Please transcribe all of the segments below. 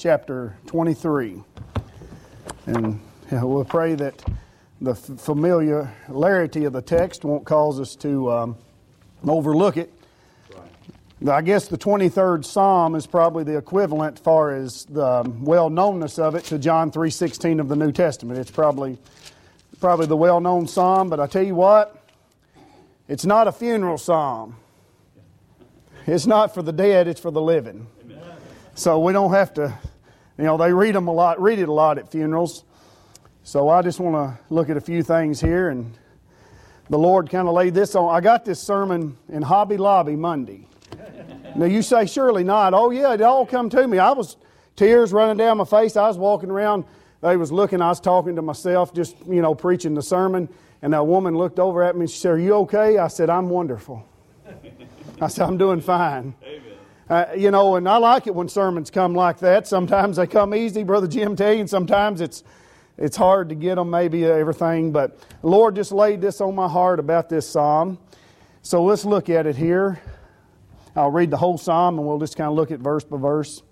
chapter 23. And we'll pray that the familiarity of the text won't cause us to overlook it. I guess the 23rd Psalm is probably the equivalent as far as the well-knownness of it to John 3:16 of the New Testament. It's probably the well-known psalm, but I tell you what, it's not a funeral psalm. It's not for the dead, it's for the living. Amen. So we don't have to, they read it a lot at funerals. So I just want to look at a few things here, and the Lord kind of laid this on. I got this sermon in Hobby Lobby Monday. Now you say, surely not. Oh yeah, it all come to me. I was tears running down my face. I was walking around. They was looking. I was talking to myself, just, preaching the sermon. And that woman looked over at me and she said, "Are you okay?" I said, "I'm wonderful." I said, "I'm doing fine." Amen. And I like it when sermons come like that. Sometimes they come easy, Brother Jim tell you, and sometimes it's hard to get them, maybe everything. But the Lord just laid this on my heart about this psalm. So let's look at it here. I'll read the whole psalm and we'll just kind of look at verse by verse.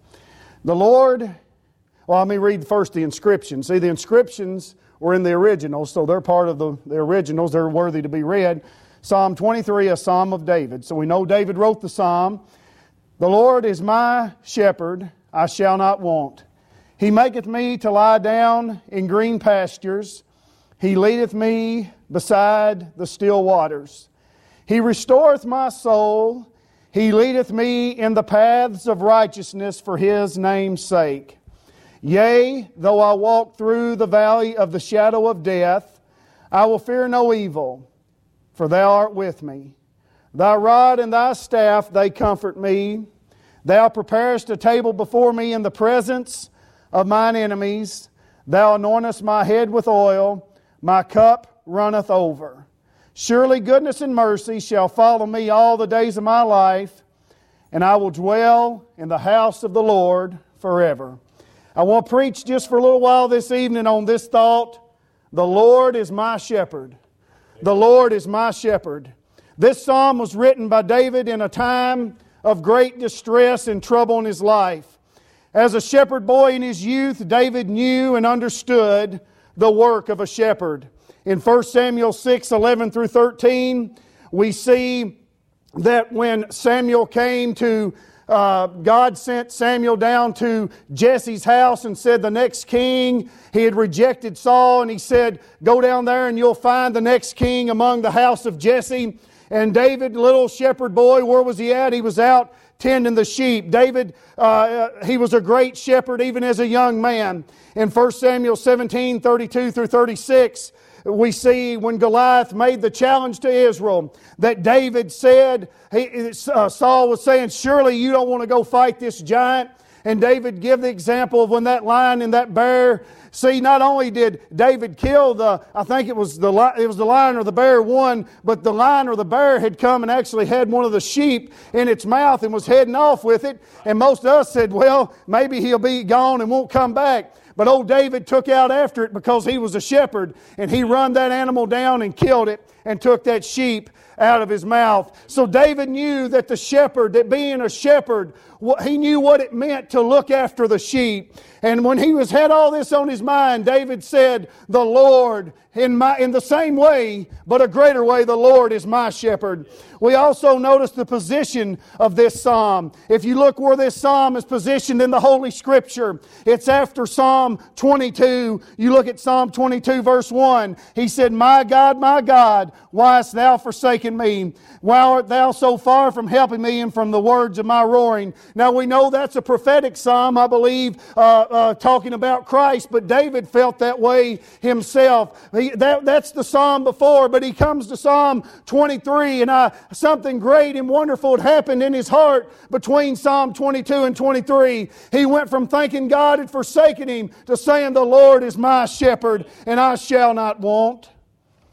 Let me read first the inscription. See, the inscriptions were in the originals, so they're part of the originals. They're worthy to be read. Psalm 23, a psalm of David. So we know David wrote the psalm. "The Lord is my shepherd, I shall not want. He maketh me to lie down in green pastures. He leadeth me beside the still waters. He restoreth my soul. He leadeth me in the paths of righteousness for His name's sake. Yea, though I walk through the valley of the shadow of death, I will fear no evil, for Thou art with me. Thy rod and Thy staff, they comfort me. Thou preparest a table before me in the presence of mine enemies. Thou anointest my head with oil. My cup runneth over. Surely goodness and mercy shall follow me all the days of my life, and I will dwell in the house of the Lord forever." I want to preach just for a little while this evening on this thought: the Lord is my shepherd. The Lord is my shepherd. This psalm was written by David in a time of great distress and trouble in his life. As a shepherd boy in his youth, David knew and understood the work of a shepherd. In 1 Samuel 6:11 through 13, we see that when Samuel came to, God sent Samuel down to Jesse's house and said, the next king, he had rejected Saul, and he said, "Go down there and you'll find the next king among the house of Jesse." And David, little shepherd boy, where was he at? He was out tending the sheep. David, he was a great shepherd even as a young man. In 1 Samuel 17:32 through 36, we see when Goliath made the challenge to Israel that David said, Saul was saying, "Surely you don't want to go fight this giant." And David gave the example of when that lion and that bear. See, not only did David kill I think it was the lion or the bear won, but the lion or the bear had come and actually had one of the sheep in its mouth and was heading off with it. And most of us said, well, maybe he'll be gone and won't come back. But old David took out after it because he was a shepherd, and he run that animal down and killed it and took that sheep out of his mouth. So David knew that that being a shepherd, he knew what it meant to look after the sheep. And when he had all this on his mind, David said, "The Lord, in the same way, but a greater way, the Lord is my shepherd." We also notice the position of this psalm. If you look where this psalm is positioned in the Holy Scripture, it's after Psalm 22. You look at Psalm 22 verse 1. He said, my God, why hast Thou forsaken me? Why art Thou so far from helping me and from the words of my roaring?" Now we know that's a prophetic psalm, I believe, talking about Christ, but David felt that way himself. That's the psalm before, but he comes to Psalm 23, and something great and wonderful had happened in his heart between Psalm 22 and 23. He went from thinking God had forsaken him to saying, "The Lord is my shepherd, and I shall not want."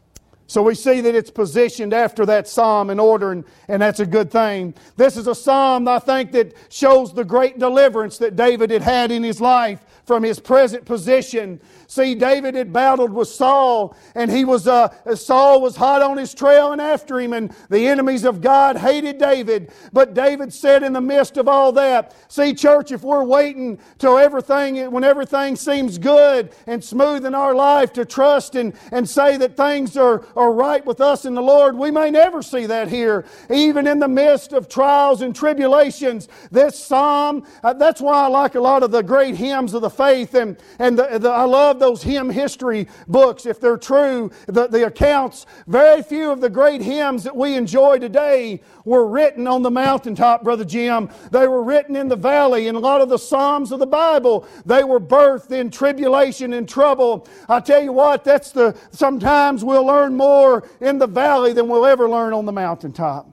So we see that it's positioned after that psalm in order, and that's a good thing. This is a psalm, I think, that shows the great deliverance that David had had in his life from his present position. See, David had battled with Saul, and Saul was hot on his trail and after him, and the enemies of God hated David. But David said in the midst of all that, see, church, if we're waiting till when everything seems good and smooth in our life to trust and say that things are right with us in the Lord, we may never see that here. Even in the midst of trials and tribulations, this psalm, that's why I like a lot of the great hymns of the faith, and I love those hymn history books, if they're true, the accounts. Very few of the great hymns that we enjoy today were written on the mountaintop, Brother Jim. They were written in the valley, and a lot of the Psalms of the Bible, they were birthed in tribulation and trouble. I tell you what, sometimes we'll learn more in the valley than we'll ever learn on the mountaintop.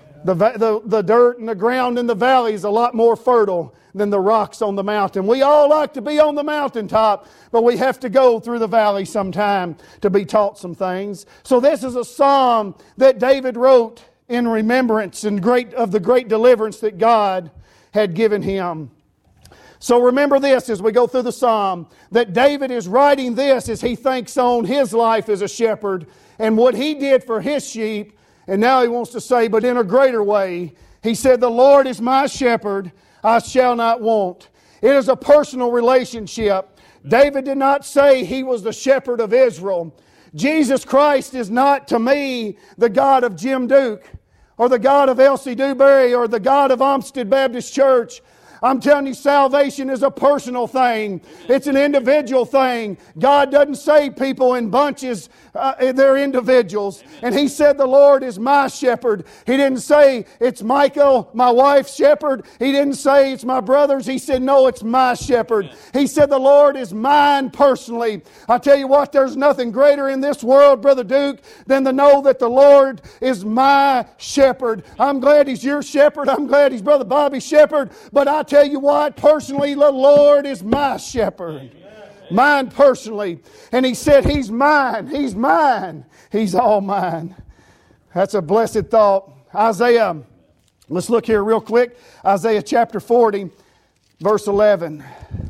The dirt and the ground in the valley is a lot more fertile than the rocks on the mountain. We all like to be on the mountaintop, but we have to go through the valley sometime to be taught some things. So this is a psalm that David wrote in remembrance of the great deliverance that God had given him. So remember this as we go through the psalm, that David is writing this as he thinks on his life as a shepherd and what he did for his sheep. And now he wants to say, but in a greater way, he said, the Lord is my shepherd, I shall not want. It is a personal relationship. David did not say he was the shepherd of Israel. Jesus Christ is not, to me, the God of Jim Duke or the God of Elsie Dewberry or the God of Olmsted Baptist Church. I'm telling you, salvation is a personal thing. It's an individual thing. God doesn't save people in bunches. They're individuals. And He said, the Lord is my shepherd. He didn't say, it's Michael, my wife's shepherd. He didn't say, it's my brother's. He said, no, it's my shepherd. He said, the Lord is mine personally. I tell you what, there's nothing greater in this world, Brother Duke, than to know that the Lord is my shepherd. I'm glad He's your shepherd. I'm glad He's Brother Bobby's shepherd. But I tell you what, personally, the Lord is my shepherd. Mine personally. And He said, He's mine. He's mine. He's all mine. That's a blessed thought. Isaiah, let's look here real quick. Isaiah chapter 40, verse 11.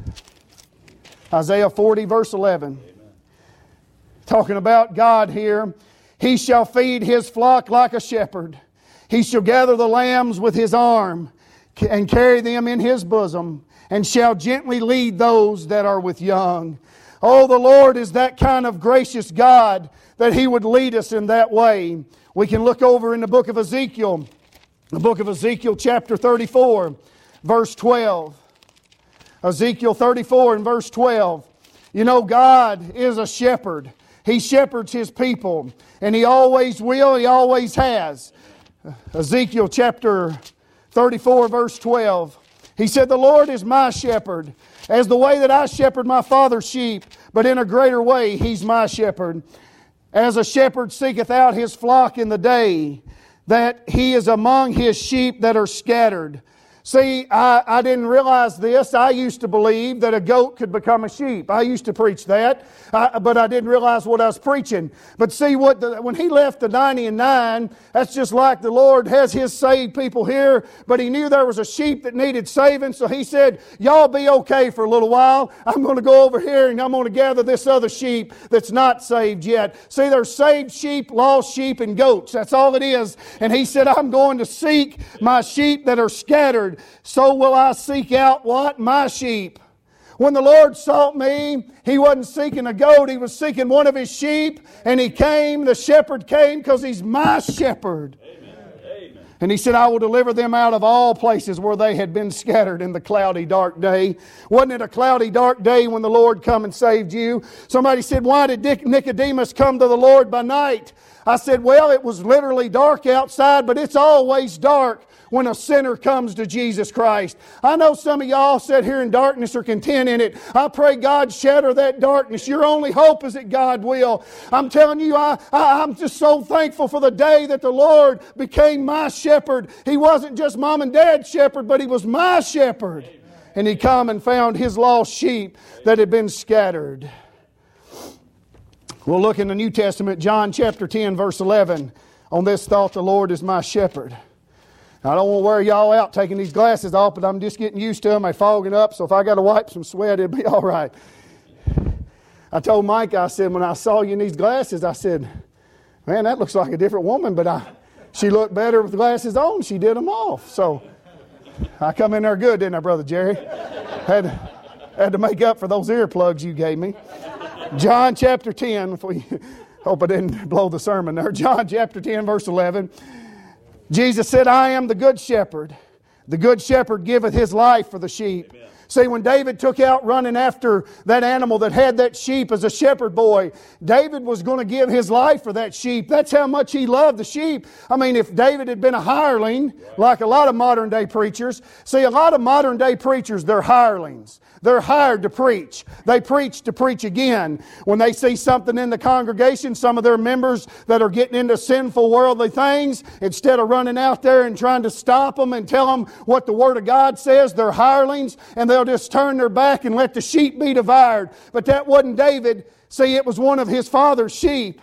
Isaiah 40, verse 11. Talking about God here. He shall feed His flock like a shepherd. He shall gather the lambs with His arm and carry them in His bosom, and shall gently lead those that are with young. Oh, the Lord is that kind of gracious God that He would lead us in that way. We can look over in the book of Ezekiel. The book of Ezekiel chapter 34, verse 12. Ezekiel 34 and verse 12. You know, God is a shepherd. He shepherds His people. And He always will, He always has. Ezekiel chapter 34 verse 12. He said, the Lord is my shepherd, as the way that I shepherd my father's sheep, but in a greater way He's my shepherd. As a shepherd seeketh out his flock in the day, that he is among his sheep that are scattered. See, I didn't realize this. I used to believe that a goat could become a sheep. I used to preach that, but I didn't realize what I was preaching. But see, when He left the 99, that's just like the Lord has His saved people here, but He knew there was a sheep that needed saving, so He said, y'all be okay for a little while. I'm going to go over here and I'm going to gather this other sheep that's not saved yet. See, there's saved sheep, lost sheep, and goats. That's all it is. And He said, I'm going to seek my sheep that are scattered. So will I seek out what? My sheep. When the Lord sought me, He wasn't seeking a goat. He was seeking one of His sheep. And He came, the shepherd came, because He's my shepherd. Amen. And He said, I will deliver them out of all places where they had been scattered in the cloudy, dark day. Wasn't it a cloudy, dark day when the Lord come and saved you? Somebody said, why did Nicodemus come to the Lord by night? I said, well, it was literally dark outside, but it's always dark when a sinner comes to Jesus Christ. I know some of y'all sit here in darkness are content in it. I pray God shatter that darkness. Your only hope is that God will. I'm telling you, I'm just so thankful for the day that the Lord became my shepherd. He wasn't just mom and dad's shepherd, but He was my shepherd. Amen. And He come and found His lost sheep that had been scattered. We'll look in the New Testament, John chapter 10, verse 11. On this thought, the Lord is my shepherd. I don't want to wear y'all out taking these glasses off, but I'm just getting used to them. They're fogging up, so if I got to wipe some sweat, it'll be all right. I told Mike, I said, when I saw you in these glasses, I said, man, that looks like a different woman, but she looked better with glasses on. She did them off. So I come in there good, didn't I, Brother Jerry? Had to make up for those earplugs you gave me. John chapter 10, hope I didn't blow the sermon there. John chapter 10, verse 11. Jesus said, I am the good shepherd. The good shepherd giveth his life for the sheep. Amen. See, when David took out running after that animal that had that sheep as a shepherd boy, David was going to give his life for that sheep. That's how much he loved the sheep. I mean, if David had been a hireling, like a lot of modern day preachers, see, a lot of modern day preachers, they're hirelings. They're hired to preach. They preach to preach again. When they see something in the congregation, some of their members that are getting into sinful worldly things, instead of running out there and trying to stop them and tell them what the Word of God says, they're hirelings, and they'll just turn their back and let the sheep be devoured. But that wasn't David. See, it was one of his father's sheep.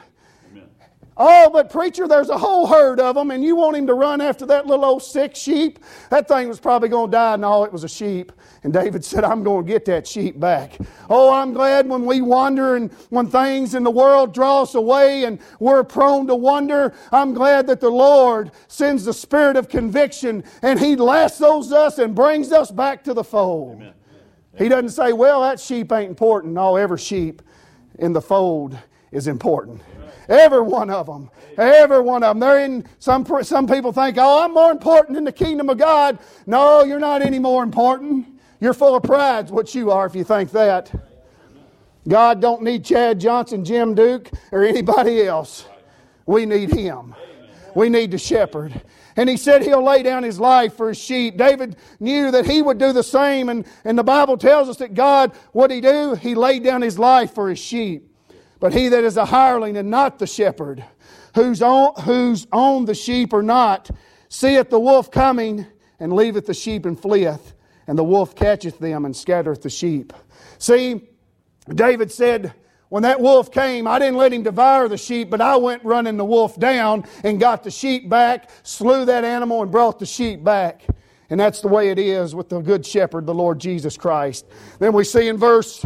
Oh, but preacher, there's a whole herd of them, and you want him to run after that little old sick sheep? That thing was probably going to die. No, it was a sheep. And David said, I'm going to get that sheep back. Oh, I'm glad when we wander and when things in the world draw us away and we're prone to wander, I'm glad that the Lord sends the spirit of conviction and He lassos us and brings us back to the fold. Amen. He doesn't say, well, that sheep ain't important. No, every sheep in the fold is important. Every one of them. Every one of them. They're in, some people think, oh, I'm more important in the kingdom of God. No, you're not any more important. You're full of pride is what you are if you think that. God don't need Chad Johnson, Jim Duke, or anybody else. We need Him. We need the shepherd. And He said He'll lay down His life for His sheep. David knew that he would do the same. And the Bible tells us that God, what He do? He laid down His life for His sheep. But he that is a hireling and not the shepherd, whose own the sheep or not, seeth the wolf coming, and leaveth the sheep and fleeth, and the wolf catcheth them and scattereth the sheep. See, David said, when that wolf came, I didn't let him devour the sheep, but I went running the wolf down and got the sheep back, slew that animal and brought the sheep back. And that's the way it is with the good shepherd, the Lord Jesus Christ. Then we see in verse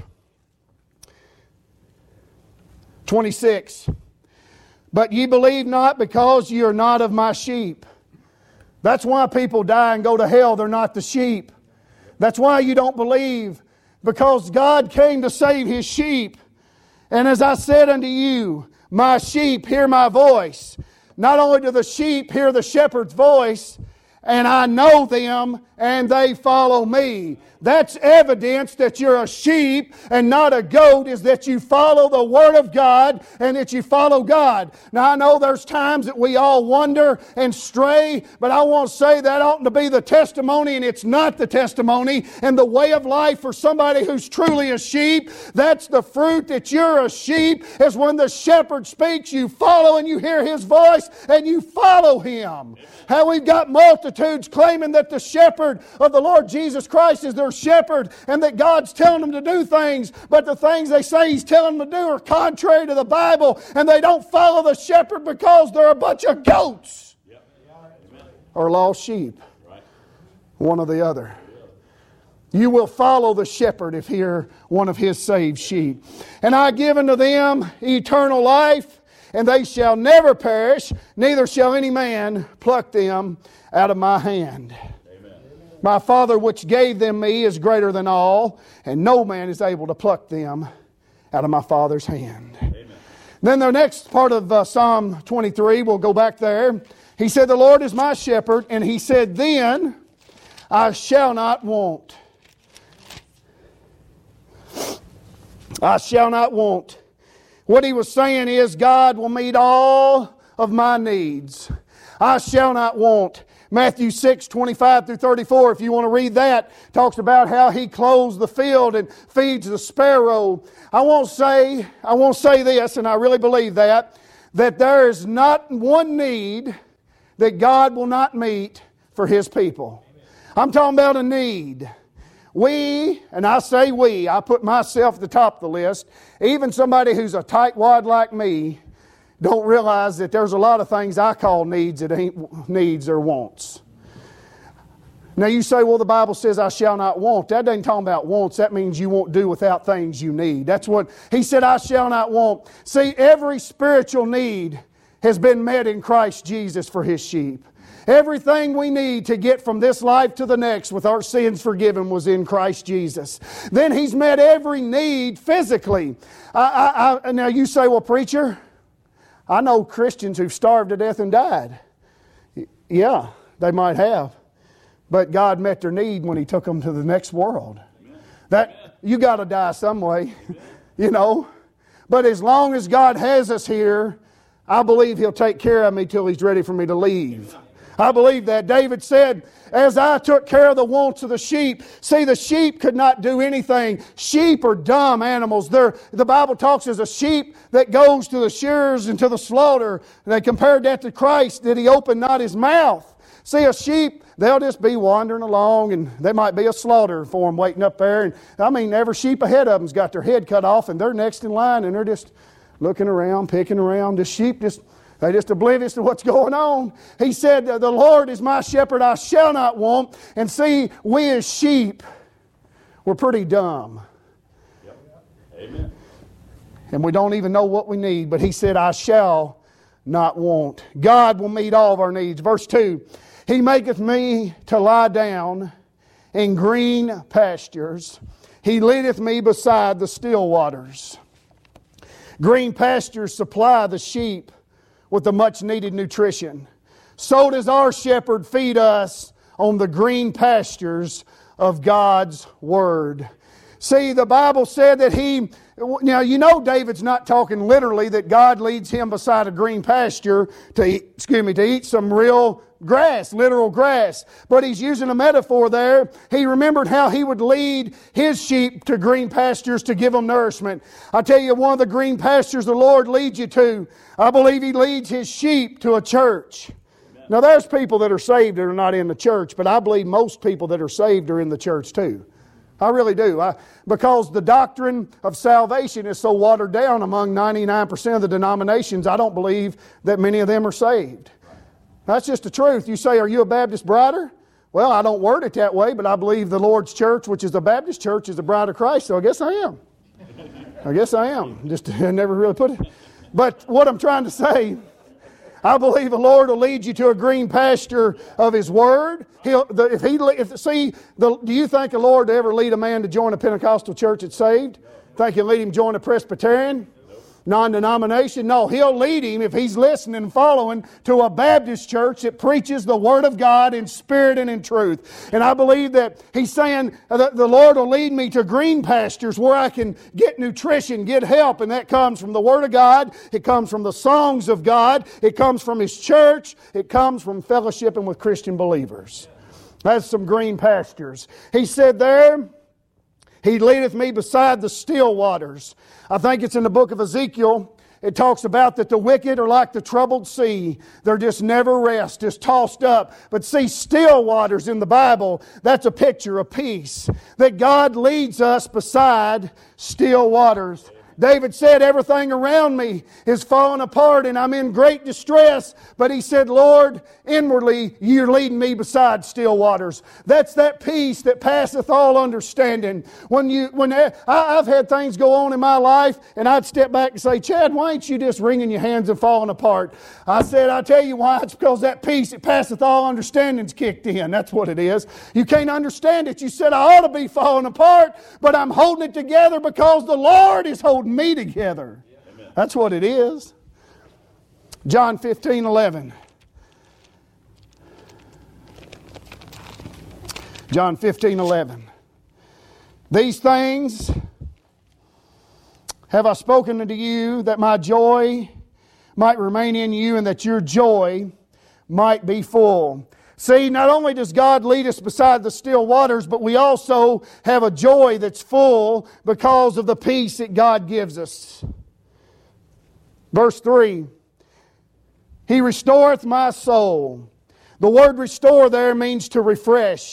26, but ye believe not because ye are not of my sheep. That's why people die and go to hell. They're not the sheep. That's why you don't believe, because God came to save His sheep. And as I said unto you, my sheep hear my voice. Not only do the sheep hear the shepherd's voice, and I know them, and they follow me. That's evidence that you're a sheep and not a goat, is that you follow the Word of God and that you follow God. Now, I know there's times that we all wander and stray, but I want to say that oughtn't to be the testimony, and it's not the testimony. And the way of life for somebody who's truly a sheep, that's the fruit that you're a sheep, is when the shepherd speaks, you follow and you hear His voice and you follow Him. How we've got multitudes claiming that the shepherd of the Lord Jesus Christ is their shepherd and that God's telling them to do things, but the things they say He's telling them to do are contrary to the Bible, and they don't follow the shepherd because they're a bunch of goats or lost sheep. One or the other. You will follow the shepherd if you're one of His saved sheep. And I give unto them eternal life, and they shall never perish, neither shall any man pluck them out of my hand. Amen. My Father which gave them me is greater than all, and no man is able to pluck them out of my Father's hand. Amen. Then the next part of Psalm 23, we'll go back there. He said, the Lord is my shepherd, and He said, then I shall not want. I shall not want. What he was saying is, God will meet all of my needs. I shall not want. Matthew 6, 25 through 34, if you want to read that, talks about how He clothes the field and feeds the sparrow. I won't say this, and I really believe that there is not one need that God will not meet for His people. I'm talking about a need. We, and I say we, I put myself at the top of the list, even somebody who's a tightwad like me, don't realize that there's a lot of things I call needs that ain't needs or wants. Now you say, well, the Bible says I shall not want. That doesn't talk about wants. That means you won't do without things you need. That's what He said, I shall not want. See, every spiritual need has been met in Christ Jesus for His sheep. Everything we need to get from this life to the next with our sins forgiven was in Christ Jesus. Then He's met every need physically. Now you say, well, preacher, I know Christians who've starved to death and died. Yeah, they might have. But God met their need when He took them to the next world. That you got to die some way, you know. But as long as God has us here, I believe He'll take care of me till He's ready for me to leave. I believe that. David said, as I took care of the wants of the sheep. See, the sheep could not do anything. Sheep are dumb animals. The Bible talks as a sheep that goes to the shearers and to the slaughter. And they compared that to Christ, that He opened not His mouth. See, a sheep, they'll just be wandering along, and there might be a slaughter for them waiting up there. And I mean, every sheep ahead of them's got their head cut off, and they're next in line, and they're just looking around, picking around. The sheep they're just oblivious to what's going on. He said, the Lord is my shepherd, I shall not want. And see, we as sheep, we're pretty dumb. Yep. Amen. And we don't even know what we need. But He said, I shall not want. God will meet all of our needs. Verse 2, He maketh me to lie down in green pastures. He leadeth me beside the still waters. Green pastures supply the sheep with the much needed nutrition. So does our shepherd feed us on the green pastures of God's Word. See, the Bible said that now you know David's not talking literally that God leads him beside a green pasture to eat some real grass, literal grass. But he's using a metaphor there. He remembered how he would lead his sheep to green pastures to give them nourishment. I tell you, one of the green pastures the Lord leads you to, I believe He leads His sheep to a church. Amen. Now there's people that are saved that are not in the church, but I believe most people that are saved are in the church too. I really do. Because the doctrine of salvation is so watered down among 99% of the denominations, I don't believe that many of them are saved. That's just the truth. You say, are you a Baptist brider? Well, I don't word it that way, but I believe the Lord's church, which is the Baptist church, is the bride of Christ, so I guess I am. Just I never really put it. But what I'm trying to say, I believe the Lord will lead you to a green pasture of His Word. Do you think the Lord will ever lead a man to join a Pentecostal church that's saved? Think He'll lead him to join a Presbyterian? Non-denomination? No, He'll lead him, if he's listening and following, to a Baptist church that preaches the Word of God in spirit and in truth. And I believe that He's saying that the Lord will lead me to green pastures where I can get nutrition, get help, and that comes from the Word of God. It comes from the songs of God. It comes from His church. It comes from fellowshipping with Christian believers. That's some green pastures. He said there, He leadeth me beside the still waters. I think it's in the book of Ezekiel. It talks about that the wicked are like the troubled sea. They're just never rest, just tossed up. But see, still waters in the Bible, that's a picture of peace. That God leads us beside still waters. David said, everything around me is falling apart and I'm in great distress. But he said, Lord, inwardly you're leading me beside still waters. That's that peace that passeth all understanding. I've had things go on in my life and I'd step back and say, Chad, why ain't you just wringing your hands and falling apart? I said, I tell you why. It's because that peace that passeth all understanding's kicked in. That's what it is. You can't understand it. You said, I ought to be falling apart, but I'm holding it together because the Lord is holding me together. Amen. That's what it is. John 15:11. John 15:11. These things have I spoken unto you, that my joy might remain in you, and that your joy might be full. See, not only does God lead us beside the still waters, but we also have a joy that's full because of the peace that God gives us. Verse 3, He restoreth my soul. The word restore there means to refresh.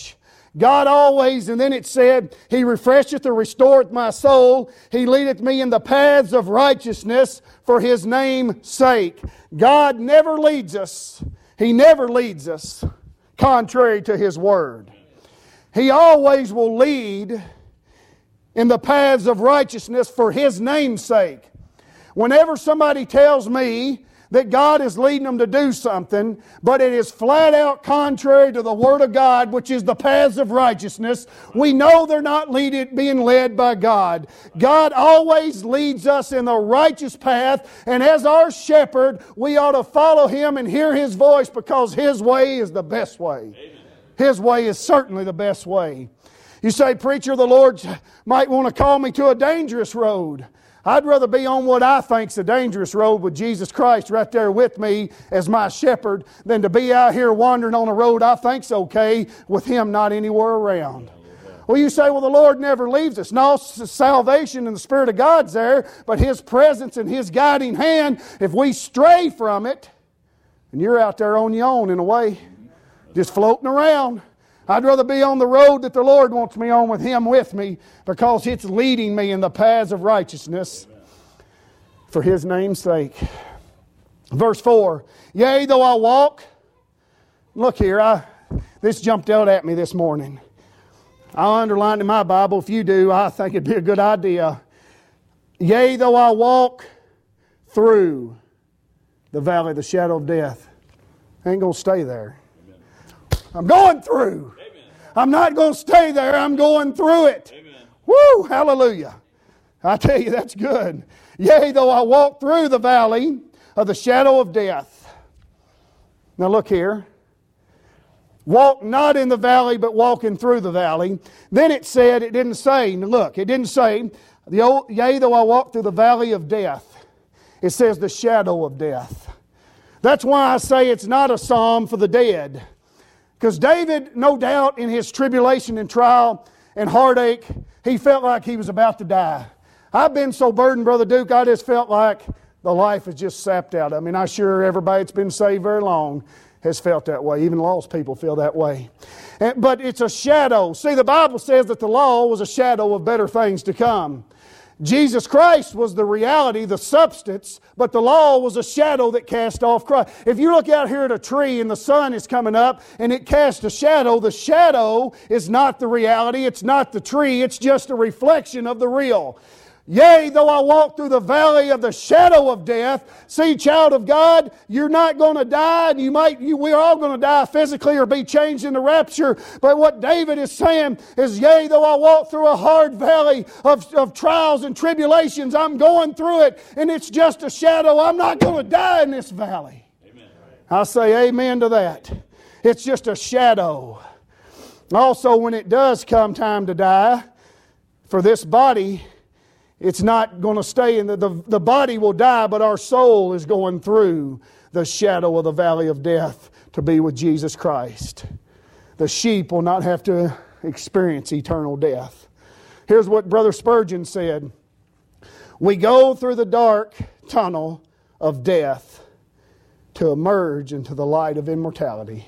God always, and then it said, He refresheth or restoreth my soul. He leadeth me in the paths of righteousness for His name's sake. God never leads us. He never leads us contrary to His Word. He always will lead in the paths of righteousness for His name's sake. Whenever somebody tells me that God is leading them to do something, but it is flat out contrary to the Word of God, which is the paths of righteousness, we know they're not being led by God. God always leads us in the righteous path, and as our shepherd, we ought to follow Him and hear His voice, because His way is the best way. Amen. His way is certainly the best way. You say, preacher, the Lord might want to call me to a dangerous road. I'd rather be on what I think's a dangerous road with Jesus Christ right there with me as my shepherd than to be out here wandering on a road I think's okay with Him not anywhere around. Well, you say, well, the Lord never leaves us. No, salvation and the Spirit of God's there, but His presence and His guiding hand, if we stray from it, and you're out there on your own in a way, just floating around. I'd rather be on the road that the Lord wants me on with Him with me, because it's leading me in the paths of righteousness for His name's sake. Verse 4, yea, though I walk... Look here, this jumped out at me this morning. I underlined in my Bible. If you do, I think it'd be a good idea. Yea, though I walk through the valley of the shadow of death. I ain't going to stay there. I'm going through. Amen. I'm not going to stay there. I'm going through it. Amen. Woo! Hallelujah. I tell you, that's good. Yea, though I walk through the valley of the shadow of death. Now look here. Walk not in the valley, but walking through the valley. Then it said, it didn't say, look, it didn't say, yea, though I walk through the valley of death. It says the shadow of death. That's why I say it's not a psalm for the dead. Because David, no doubt, in his tribulation and trial and heartache, he felt like he was about to die. I've been so burdened, Brother Duke, I just felt like the life is just sapped out. I mean, I'm sure everybody that's been saved very long has felt that way. Even lost people feel that way. But it's a shadow. See, the Bible says that the law was a shadow of better things to come. Jesus Christ was the reality, the substance, but the law was a shadow that cast off Christ. If you look out here at a tree and the sun is coming up and it casts a shadow, the shadow is not the reality, it's not the tree, it's just a reflection of the real. Yea, though I walk through the valley of the shadow of death. See, child of God, you're not going to die. We're all going to die physically or be changed in the rapture. But what David is saying is, yea, though I walk through a hard valley of trials and tribulations, I'm going through it, and it's just a shadow. I'm not going to die in this valley. Amen. I say amen to that. It's just a shadow. Also, when it does come time to die, for this body, it's not going to stay in the body will die, but our soul is going through the shadow of the valley of death to be with Jesus Christ. The sheep will not have to experience eternal death. Here's what Brother Spurgeon said. We go through the dark tunnel of death to emerge into the light of immortality.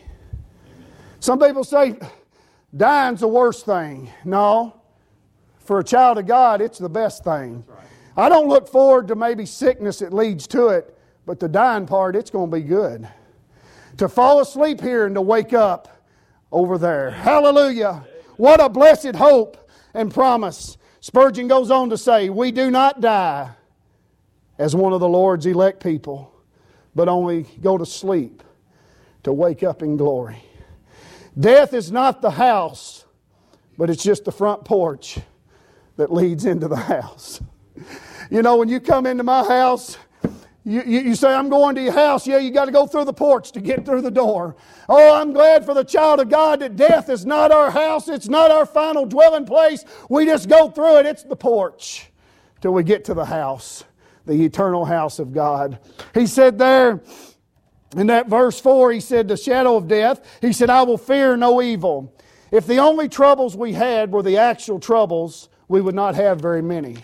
Some people say dying's the worst thing. No. For a child of God, it's the best thing. Right. I don't look forward to maybe sickness that leads to it, but the dying part, it's going to be good. To fall asleep here and to wake up over there. Hallelujah. What a blessed hope and promise. Spurgeon goes on to say, we do not die as one of the Lord's elect people, but only go to sleep to wake up in glory. Death is not the house, but it's just the front porch that leads into the house. You know, when you come into my house, you say, I'm going to your house. Yeah, you got to go through the porch to get through the door. Oh, I'm glad for the child of God that death is not our house. It's not our final dwelling place. We just go through it. It's the porch till we get to the house, the eternal house of God. He said there in that verse 4, he said, the shadow of death, he said, I will fear no evil. If the only troubles we had were the actual troubles, we would not have very many.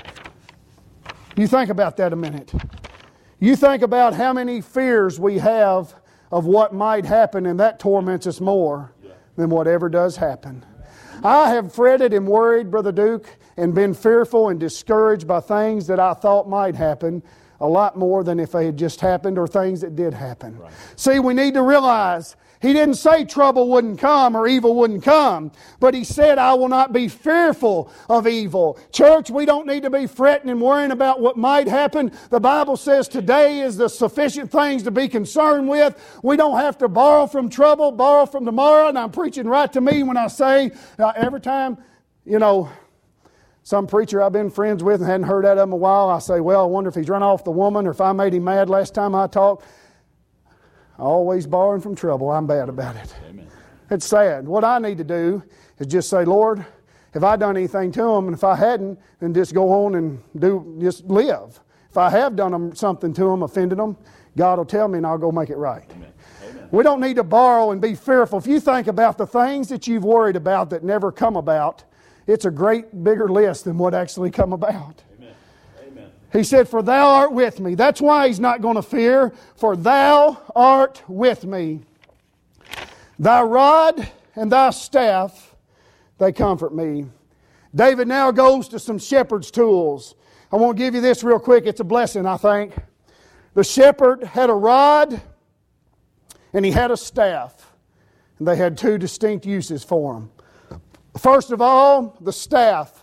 You think about that a minute. You think about how many fears we have of what might happen, and that torments us more than whatever does happen. I have fretted and worried, Brother Duke, and been fearful and discouraged by things that I thought might happen a lot more than if they had just happened or things that did happen. Right. See, we need to realize He didn't say trouble wouldn't come or evil wouldn't come, but He said, I will not be fearful of evil. Church, we don't need to be fretting and worrying about what might happen. The Bible says today is the sufficient things to be concerned with. We don't have to borrow from trouble, borrow from tomorrow, and I'm preaching right to me when I say every time, some preacher I've been friends with and hadn't heard out of him a while, I say, well, I wonder if he's run off the woman or if I made him mad last time I talked. Always borrowing from trouble. I'm bad about it. Amen. It's sad. What I need to do is just say, Lord, have I done anything to them? And if I hadn't, then just go on and just live. If I have done something to them, offended them, God will tell me and I'll go make it right. Amen. Amen. We don't need to borrow and be fearful. If you think about the things that you've worried about that never come about, it's a great bigger list than what actually come about. Amen. Amen. He said, for thou art with me. That's why he's not going to fear. For thou art with me. Thy rod and thy staff, they comfort me. David now goes to some shepherd's tools. I want to give you this real quick. It's a blessing, I think. The shepherd had a rod and he had a staff. And they had two distinct uses for them. First of all, the staff.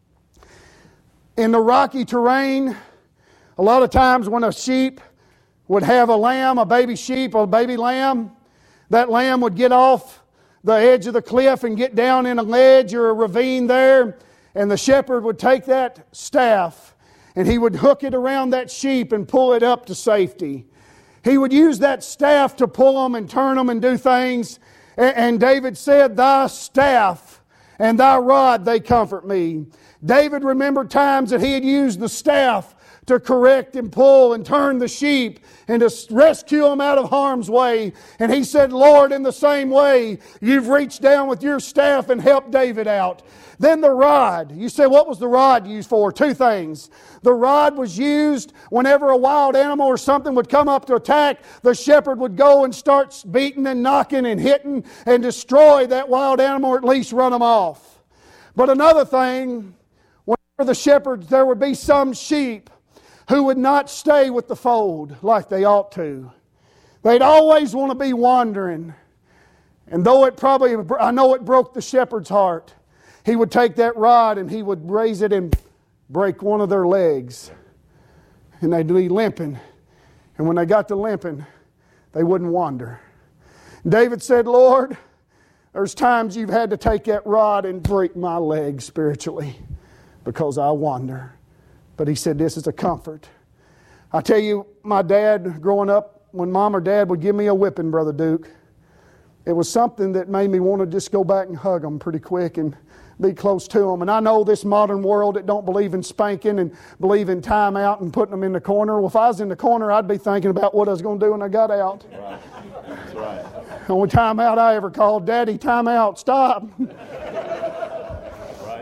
In the rocky terrain, a lot of times when a sheep would have a lamb, a baby sheep or a baby lamb, that lamb would get off the edge of the cliff and get down in a ledge or a ravine there, and the shepherd would take that staff and he would hook it around that sheep and pull it up to safety. He would use that staff to pull them and turn them and do things. And David said, thy staff and thy rod, they comfort me. David remembered times that he had used the staff to correct and pull and turn the sheep and to rescue them out of harm's way. And he said, Lord, in the same way, you've reached down with your staff and helped David out. Then the rod. You say, what was the rod used for? Two things. The rod was used whenever a wild animal or something would come up to attack, the shepherd would go and start beating and knocking and hitting and destroy that wild animal or at least run them off. But another thing, whenever the shepherds, there would be some sheep who would not stay with the fold like they ought to. They'd always want to be wandering. And though I know it broke the shepherd's heart, he would take that rod and he would raise it and break one of their legs. And they'd be limping. And when they got to limping, they wouldn't wander. David said, Lord, there's times you've had to take that rod and break my leg spiritually because I wander. But he said, this is a comfort. I tell you, my dad growing up, when Mom or Dad would give me a whipping, Brother Duke, it was something that made me want to just go back and hug them pretty quick and be close to them. And I know this modern world that don't believe in spanking and believe in time out and putting them in the corner. Well, if I was in the corner, I'd be thinking about what I was going to do when I got out. Right. That's right. The only time out I ever called, Daddy, time out, stop. Right.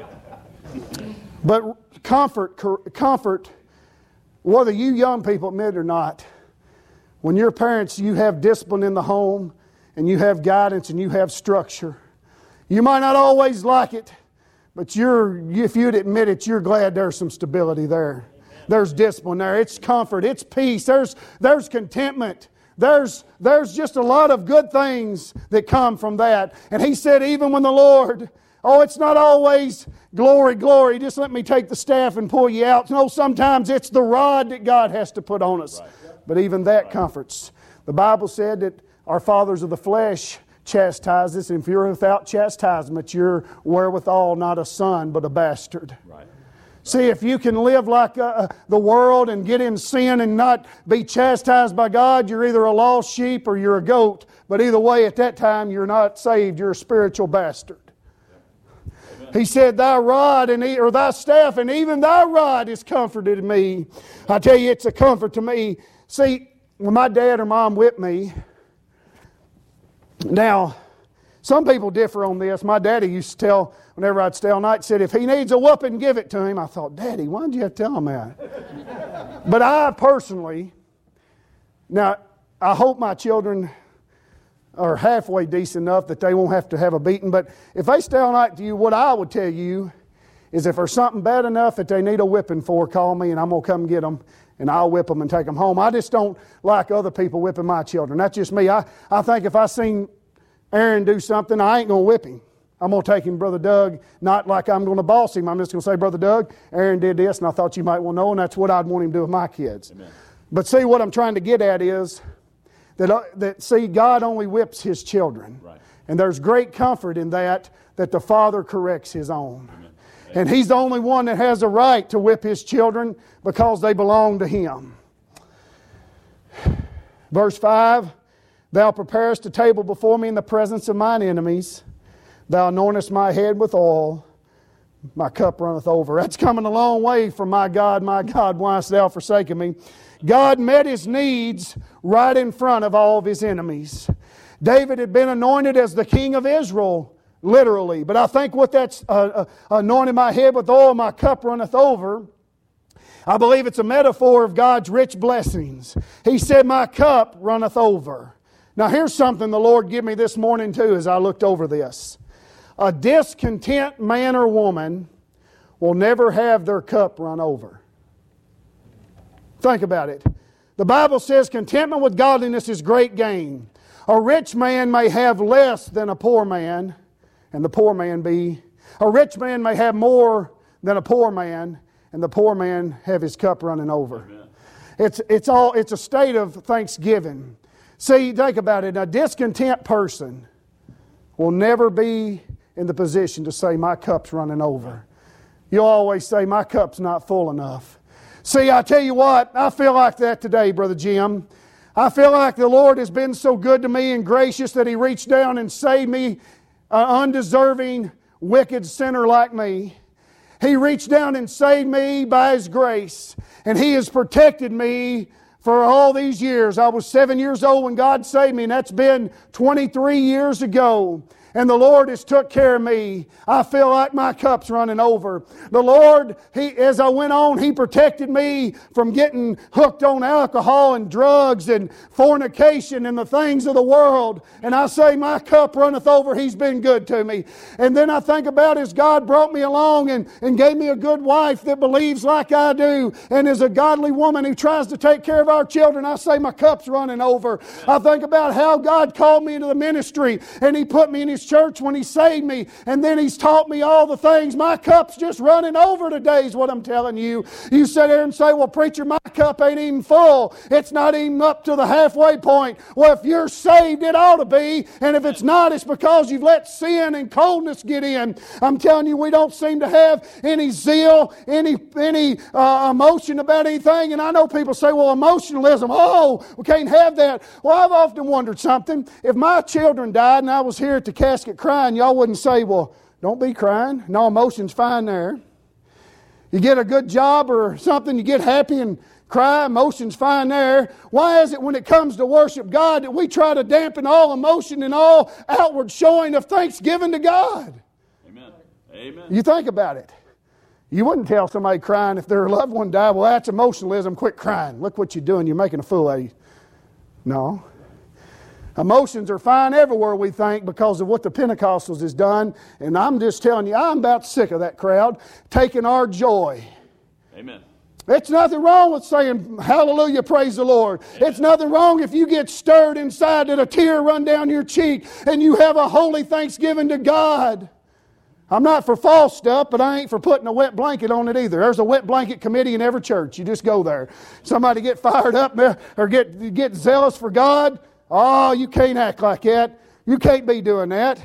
But comfort, whether you young people admit it or not, when you're parents, you have discipline in the home and you have guidance and you have structure. You might not always like it, but if you'd admit it, you're glad there's some stability there. There's discipline there. It's comfort. It's peace. There's contentment. There's just a lot of good things that come from that. And he said, even when the Lord, it's not always glory, glory. Just let me take the staff and pull you out. No, sometimes it's the rod that God has to put on us. Right. But even that comforts. The Bible said that our fathers of the flesh chastise us. And if you're without chastisement, you're wherewithal not a son, but a bastard. Right. See, if you can live like the world and get in sin and not be chastised by God, you're either a lost sheep or you're a goat. But either way, at that time, you're not saved. You're a spiritual bastard. Amen. He said, thy rod or thy staff, and even thy rod is comforted me. I tell you, it's a comfort to me. See, when my dad or mom whipped me, now, some people differ on this. My daddy used to tell, whenever I'd stay all night, said, if he needs a whooping, give it to him. I thought, Daddy, why did you have to tell him that? But I personally, now, I hope my children are halfway decent enough that they won't have to have a beating. But if they stay all night to you, what I would tell you is if there's something bad enough that they need a whipping for, call me and I'm going to come get them and I'll whip them and take them home. I just don't like other people whipping my children. That's just me. I think if I seen Aaron do something, I ain't going to whip him. I'm going to take him, Brother Doug, not like I'm going to boss him. I'm just going to say, Brother Doug, Aaron did this, and I thought you might want to know, and that's what I'd want him to do with my kids. Amen. But see, what I'm trying to get at is that see, God only whips His children. Right. And there's great comfort in that the Father corrects His own. Amen. And He's the only one that has a right to whip His children because they belong to Him. Verse 5, Thou preparest a table before me in the presence of mine enemies. Thou anointest my head with oil. My cup runneth over. That's coming a long way from my God, why hast thou forsaken me? God met His needs right in front of all of His enemies. David had been anointed as the king of Israel, literally. But I think what that's anointed my head with oil, my cup runneth over, I believe it's a metaphor of God's rich blessings. He said, my cup runneth over. Now here's something the Lord gave me this morning too as I looked over this. A discontent man or woman will never have their cup run over. Think about it. The Bible says contentment with godliness is great gain. A rich man may have less than a poor man, and the poor man be. A rich man may have more than a poor man, and the poor man have his cup running over. Amen. It's a state of thanksgiving. See, think about it. A discontent person will never be in the position to say, my cup's running over. You'll always say, my cup's not full enough. See, I tell you what, I feel like that today, Brother Jim. I feel like the Lord has been so good to me and gracious that He reached down and saved me, an undeserving, wicked sinner like me. He reached down and saved me by His grace. And He has protected me for all these years. I was 7 years old when God saved me, and that's been 23 years ago. And the Lord has took care of me. I feel like my cup's running over. The Lord, as I went on, He protected me from getting hooked on alcohol and drugs and fornication and the things of the world. And I say my cup runneth over. He's been good to me. And then I think about as God brought me along and gave me a good wife that believes like I do and is a godly woman who tries to take care of our children. I say my cup's running over. I think about how God called me into the ministry and He put me in His church when He saved me, and then He's taught me all the things. My cup's just running over today is what I'm telling you. You sit there and say, well, preacher, my cup ain't even full. It's not even up to the halfway point. Well, if you're saved, it ought to be, and if it's not, it's because you've let sin and coldness get in. I'm telling you, we don't seem to have any zeal, any emotion about anything, and I know people say, well, emotionalism, oh, we can't have that. Well, I've often wondered something. If my children died and I was here at the casket crying, y'all wouldn't say, well, don't be crying. No, emotion's fine there. You get a good job or something, you get happy and cry, emotion's fine there. Why is it when it comes to worship God that we try to dampen all emotion and all outward showing of thanksgiving to God? Amen. Amen. You think about it. You wouldn't tell somebody crying if their loved one died, well, that's emotionalism, quit crying. Look what you're doing, you're making a fool out of you. No. Emotions are fine everywhere, we think, because of what the Pentecostals has done. And I'm just telling you, I'm about sick of that crowd taking our joy. Amen. It's nothing wrong with saying, hallelujah, praise the Lord. Amen. It's nothing wrong if you get stirred inside that a tear run down your cheek and you have a holy thanksgiving to God. I'm not for false stuff, but I ain't for putting a wet blanket on it either. There's a wet blanket committee in every church. You just go there. Somebody get fired up or get zealous for God. Oh, you can't act like that. You can't be doing that.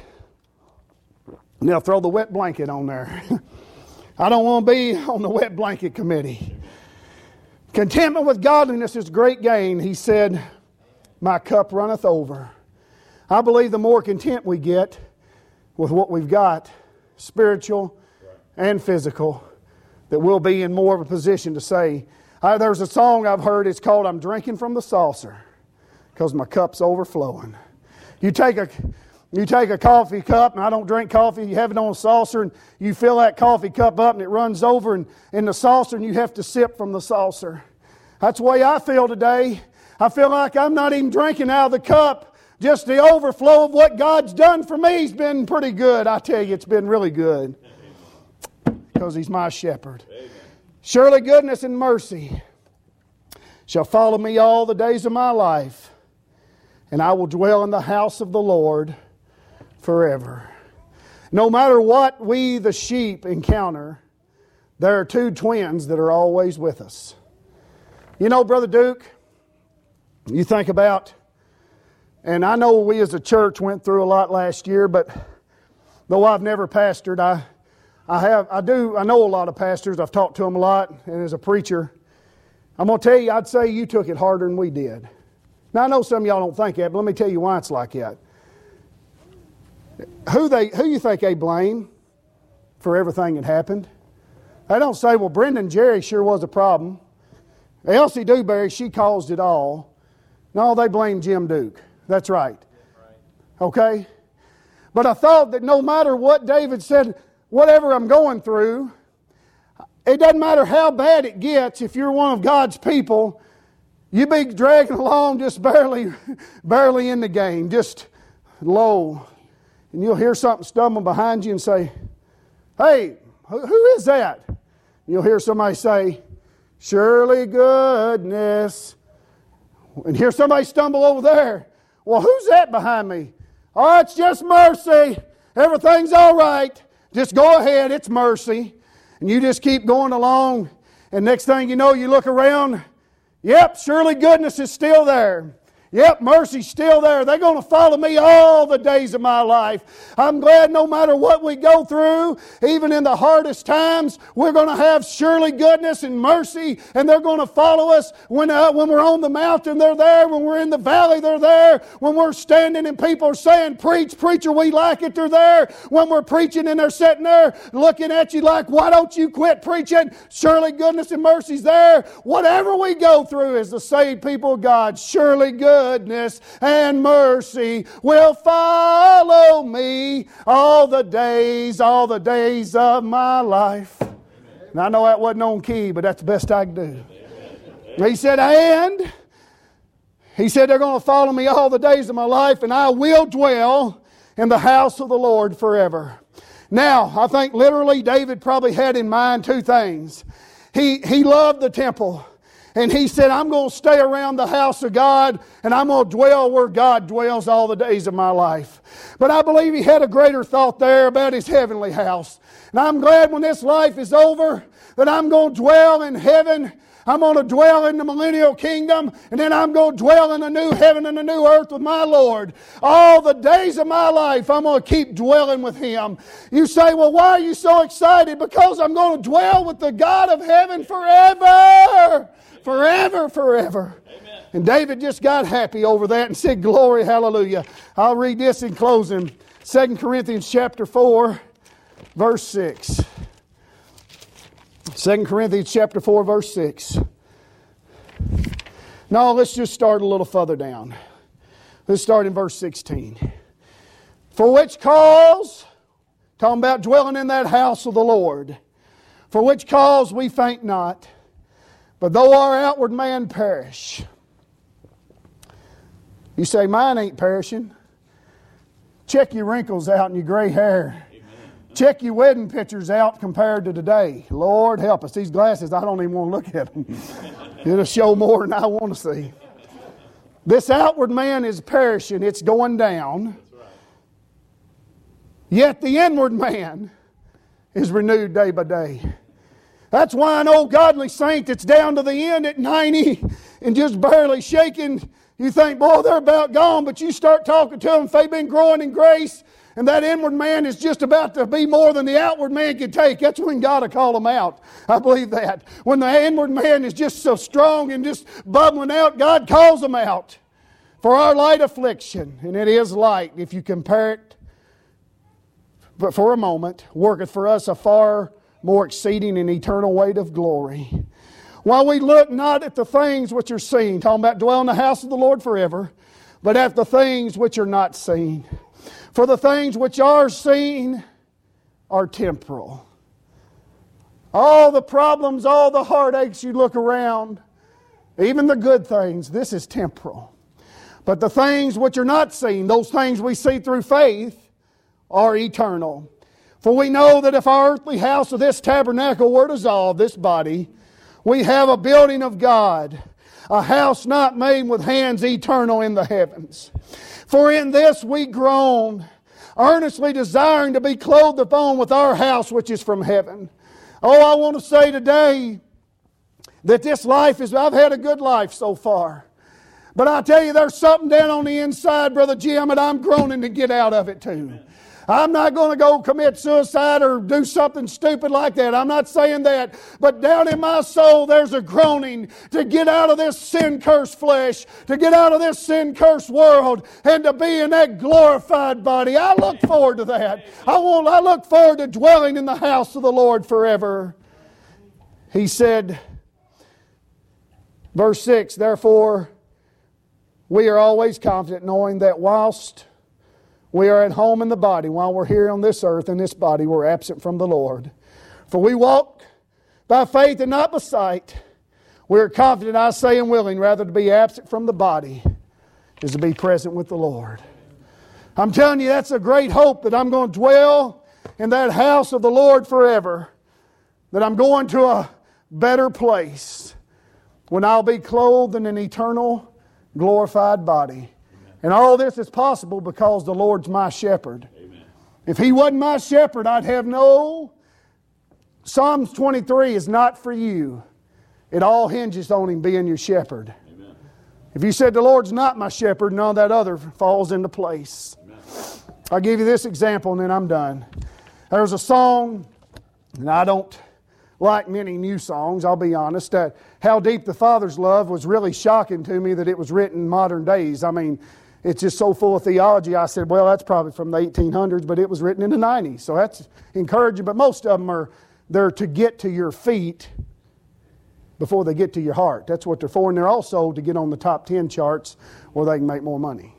And they'll throw the wet blanket on there. I don't want to be on the wet blanket committee. Contentment with godliness is great gain. He said, my cup runneth over. I believe the more content we get with what we've got, spiritual and physical, that we'll be in more of a position to say, there's a song I've heard, it's called I'm Drinking from the Saucer, because my cup's overflowing. You take a coffee cup, and I don't drink coffee, you have it on a saucer, and you fill that coffee cup up, and it runs over in the saucer, and you have to sip from the saucer. That's the way I feel today. I feel like I'm not even drinking out of the cup just the overflow of what God's done for me has been pretty good. I tell you, it's been really good. Because He's my shepherd. Amen. Surely goodness and mercy shall follow me all the days of my life, and I will dwell in the house of the Lord forever. No matter what we, the sheep, encounter, there are two twins that are always with us. You know, Brother Duke, you think about, and I know we as a church went through a lot last year, but though I've never pastored, I know a lot of pastors. I've talked to them a lot, and as a preacher, I'm going to tell you, I'd say you took it harder than we did. Now, I know some of y'all don't think that, but let me tell you why it's like that. Who you think they blame for everything that happened? They don't say, well, Brendan Jerry sure was a problem. Elsie Dewberry, she caused it all. No, they blame Jim Duke. That's right. Okay? But I thought that no matter what David said, whatever I'm going through, it doesn't matter how bad it gets, if you're one of God's people, you be dragging along just barely in the game, just low. And you'll hear something stumble behind you and say, hey, who is that? You'll hear somebody say, surely goodness. And hear somebody stumble over there. Well, who's that behind me? Oh, it's just mercy. Everything's all right. Just go ahead, it's mercy. And you just keep going along. And next thing you know, you look around. Yep, surely goodness is still there. Yep, mercy's still there. They're going to follow me all the days of my life. I'm glad no matter what we go through, even in the hardest times, we're going to have surely goodness and mercy, and they're going to follow us. When we're on the mountain, they're there. When we're in the valley, they're there. When we're standing and people are saying, preach, preacher, we like it, they're there. When we're preaching and they're sitting there looking at you like, why don't you quit preaching? Surely goodness and mercy's there. Whatever we go through as the saved people of God, surely goodness and mercy will follow me all the days of my life. Amen. And I know that wasn't on key, but that's the best I can do. Amen. He said, and he said, they're going to follow me all the days of my life, and I will dwell in the house of the Lord forever. Now, I think literally David probably had in mind two things. He loved the temple. And he said, I'm going to stay around the house of God, and I'm going to dwell where God dwells all the days of my life. But I believe he had a greater thought there about his heavenly house. And I'm glad when this life is over that I'm going to dwell in heaven. I'm going to dwell in the millennial kingdom, and then I'm going to dwell in a new heaven and a new earth with my Lord. All the days of my life, I'm going to keep dwelling with Him. You say, well, why are you so excited? Because I'm going to dwell with the God of heaven forever. Forever, forever. Amen. And David just got happy over that and said, glory, hallelujah. I'll read this in closing. 2 Corinthians chapter 4, verse 6. 2 Corinthians chapter 4, verse 6. No, let's just start a little further down. Let's start in verse 16. For which cause, talking about dwelling in that house of the Lord, for which cause we faint not, but though our outward man perish. You say, mine ain't perishing. Check your wrinkles out and your gray hair. Amen. Check your wedding pictures out compared to today. Lord help us. These glasses, I don't even want to look at them. It'll show more than I want to see. This outward man is perishing. It's going down. That's right. Yet the inward man is renewed day by day. That's why an old godly saint that's down to the end at 90 and just barely shaking, you think, boy, they're about gone. But you start talking to them if they've been growing in grace and that inward man is just about to be more than the outward man can take. That's when God will call them out. I believe that. When the inward man is just so strong and just bubbling out, God calls them out for our light affliction. And it is light if you compare it, but for a moment, worketh for us a far more exceeding and eternal weight of glory. While we look not at the things which are seen, talking about dwell in the house of the Lord forever, but at the things which are not seen. For the things which are seen are temporal. All the problems, all the heartaches you look around, even the good things, this is temporal. But the things which are not seen, those things we see through faith, are eternal. For we know that if our earthly house of this tabernacle were dissolved, this body, we have a building of God, a house not made with hands, eternal in the heavens. For in this we groan, earnestly desiring to be clothed upon with our house which is from heaven. Oh, I want to say today that this life I've had a good life so far. But I tell you, there's something down on the inside, Brother Jim, and I'm groaning to get out of it too. I'm not going to go commit suicide or do something stupid like that. I'm not saying that. But down in my soul, there's a groaning to get out of this sin-cursed flesh, to get out of this sin-cursed world, and to be in that glorified body. I look forward to that. I look forward to dwelling in the house of the Lord forever. He said, verse 6, therefore, we are always confident knowing that whilst we are at home in the body, while we're here on this earth in this body, we're absent from the Lord. For we walk by faith and not by sight. We are confident, I say, and willing rather to be absent from the body is to be present with the Lord. I'm telling you, that's a great hope that I'm going to dwell in that house of the Lord forever. That I'm going to a better place when I'll be clothed in an eternal glorified body. And all this is possible because the Lord's my shepherd. Amen. If He wasn't my shepherd, I'd have no... Psalms 23 is not for you. It all hinges on Him being your shepherd. Amen. If you said the Lord's not my shepherd, none of that other falls into place. Amen. I'll give you this example and then I'm done. There's a song, and I don't like many new songs, I'll be honest, that How Deep the Father's Love was really shocking to me that it was written in modern days. I mean, it's just so full of theology. I said, well, that's probably from the 1800s, but it was written in the 90s. So that's encouraging. But most of them they're to get to your feet before they get to your heart. That's what they're for. And they're also to get on the top 10 charts where they can make more money.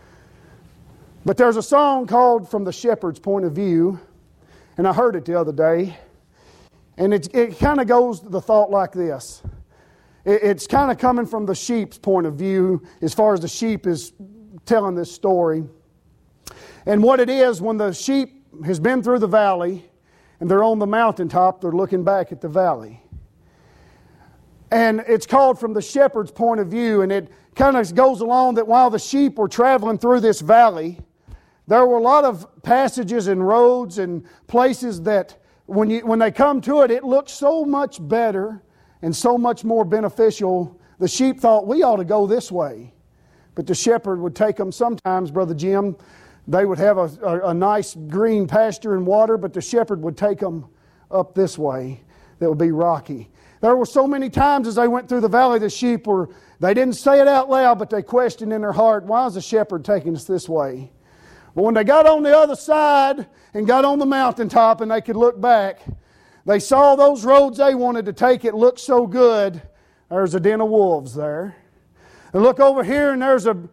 But there's a song called From the Shepherd's Point of View. And I heard it the other day. And it kind of goes to the thought like this. It's kind of coming from the sheep's point of view as far as the sheep is telling this story. And what it is, when the sheep has been through the valley and they're on the mountaintop, they're looking back at the valley. And it's called From the Shepherd's Point of View. And it kind of goes along that while the sheep were traveling through this valley, there were a lot of passages and roads and places that when they come to it, it looks so much better and so much more beneficial. The sheep thought, we ought to go this way. But the shepherd would take them sometimes, Brother Jim. They would have a nice green pasture and water, but the shepherd would take them up this way that would be rocky. There were so many times as they went through the valley, the sheep they didn't say it out loud, but they questioned in their heart, why is the shepherd taking us this way? But when they got on the other side and got on the mountaintop and they could look back, they saw those roads they wanted to take. It looked so good. There's a den of wolves there. And look over here and there's a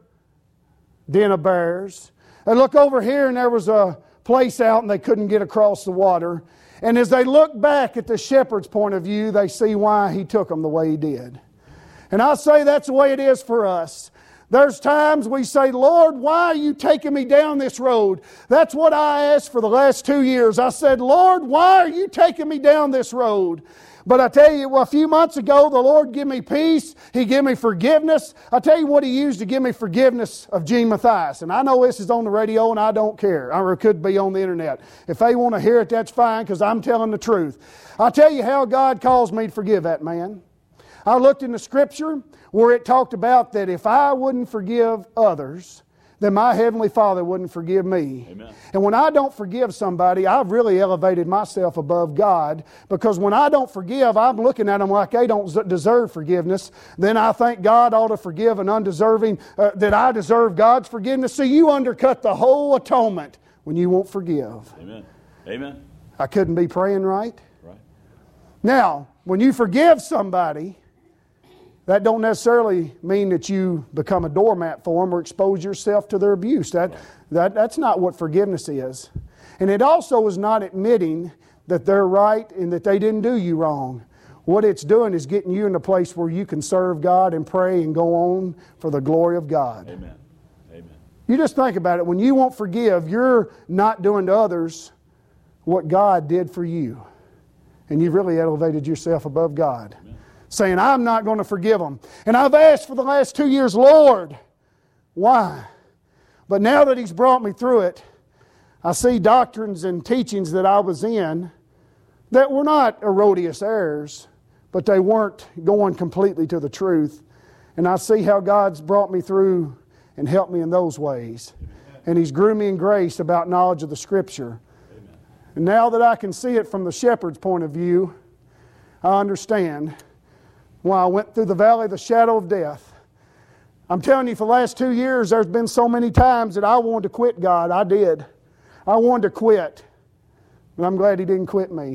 den of bears. And look over here and there was a place out and they couldn't get across the water. And as they look back at the shepherd's point of view, they see why He took them the way He did. And I say that's the way it is for us. There's times we say, Lord, why are you taking me down this road? That's what I asked for the last 2 years. I said, Lord, why are you taking me down this road? But I tell you, a few months ago, the Lord gave me peace. He gave me forgiveness. I tell you what He used to give me forgiveness of Gene Mathias. And I know this is on the radio and I don't care. Or it could be on the internet. If they want to hear it, that's fine because I'm telling the truth. I'll tell you how God caused me to forgive that man. I looked in the Scripture where it talked about that if I wouldn't forgive others, then my Heavenly Father wouldn't forgive me. Amen. And when I don't forgive somebody, I've really elevated myself above God, because when I don't forgive, I'm looking at them like they don't deserve forgiveness. Then I think God ought to forgive an undeserving, that I deserve God's forgiveness. So you undercut the whole atonement when you won't forgive. Amen. Amen. I couldn't be praying right. Right. Now, when you forgive somebody, that don't necessarily mean that you become a doormat for them or expose yourself to their abuse. That's not what forgiveness is. And it also is not admitting that they're right and that they didn't do you wrong. What it's doing is getting you in a place where you can serve God and pray and go on for the glory of God. Amen. You just think about it. When you won't forgive, you're not doing to others what God did for you. And you've really elevated yourself above God. Amen. Saying, I'm not going to forgive them. And I've asked for the last 2 years, Lord, why? But now that He's brought me through it, I see doctrines and teachings that I was in that were not erroneous errors, but they weren't going completely to the truth. And I see how God's brought me through and helped me in those ways. Amen. And He's grew me in grace about knowledge of the Scripture. Amen. And now that I can see it from the shepherd's point of view, I understand why I went through the valley of the shadow of death. I'm telling you, for the last 2 years, there's been so many times that I wanted to quit God. I did. I wanted to quit. But I'm glad He didn't quit me.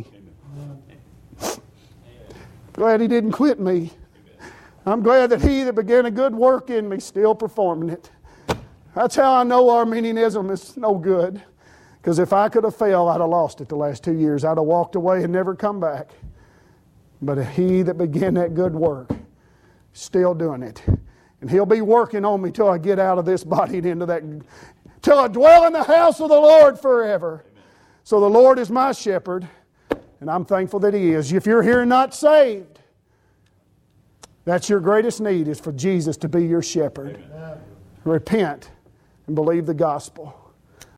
Glad He didn't quit me. I'm glad that He that began a good work in me still performing it. That's how I know Arminianism is no good. Because if I could have failed, I'd have lost it the last 2 years. I'd have walked away and never come back. But He that began that good work, still doing it. And He'll be working on me till I get out of this body and into that, till I dwell in the house of the Lord forever. Amen. So the Lord is my shepherd, and I'm thankful that He is. If you're here and not saved, that's your greatest need, is for Jesus to be your shepherd. Amen. Repent and believe the gospel.